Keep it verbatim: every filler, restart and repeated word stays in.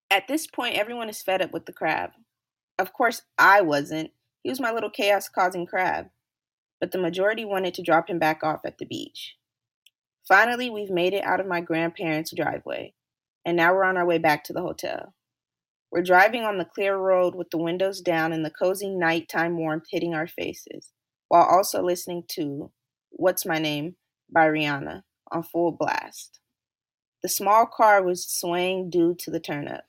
At this point, everyone is fed up with the crab. Of course, I wasn't. He was my little chaos causing crab, but the majority wanted to drop him back off at the beach. Finally, we've made it out of my grandparents' driveway, and now we're on our way back to the hotel. We're driving on the clear road with the windows down and the cozy nighttime warmth hitting our faces, while also listening to What's My Name by Rihanna on full blast. The small car was swaying due to the turn up,